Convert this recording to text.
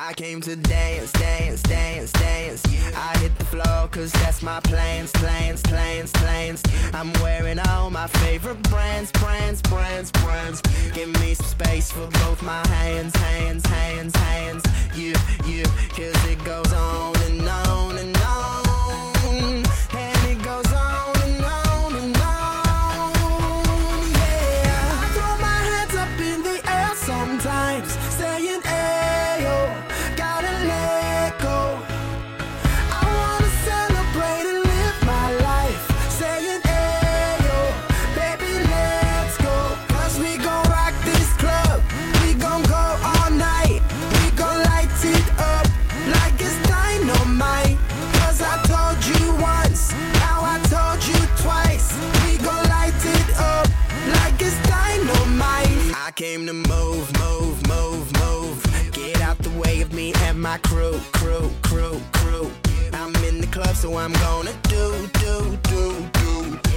I came to dance, dance, dance, dance. I hit the floor cause that's my plans, plans, plans, plans. I'm wearing all my favorite brands, brands, brands, brands. Give me some space for both my hands, hands, hands, hands. You, cause it goes on and on and on. And it goes on and on and on. Yeah, I throw my hands up in the air sometimes, saying ayo, gotta let go. I wanna celebrate and live my life, saying ayo, baby let's go. Cause we gon' rock this club, we gon' go all night. We gon' light it up like it's dynamite. Cause I told you once, now I told you twice. We gon' light it up like it's dynamite. I came to move, move, move, move. Get out the way of me and my crew, crew, crew, crew. I'm in the club, so I'm gonna do.